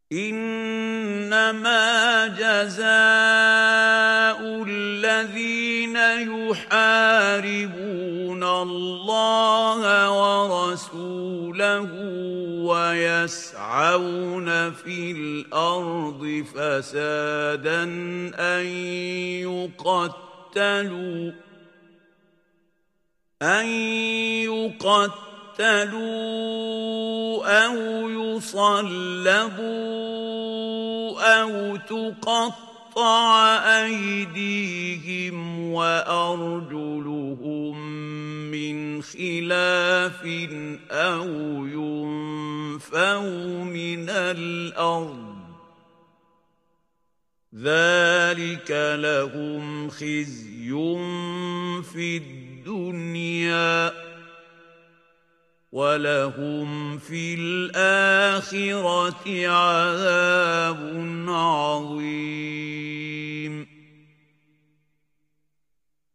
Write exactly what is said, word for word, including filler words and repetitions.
إنما جزاء الذين يحاربون الله ورسوله ويسعون في الأرض فسادا أن يقتلوا أن يقتلوا أو يصلبوا أو تقطع أيديهم وأرجلهم من خلاف أو ينفوا من الأرض ذلك لهم خزي في الدنيا ولهم في الآخرة عذاب عظيم.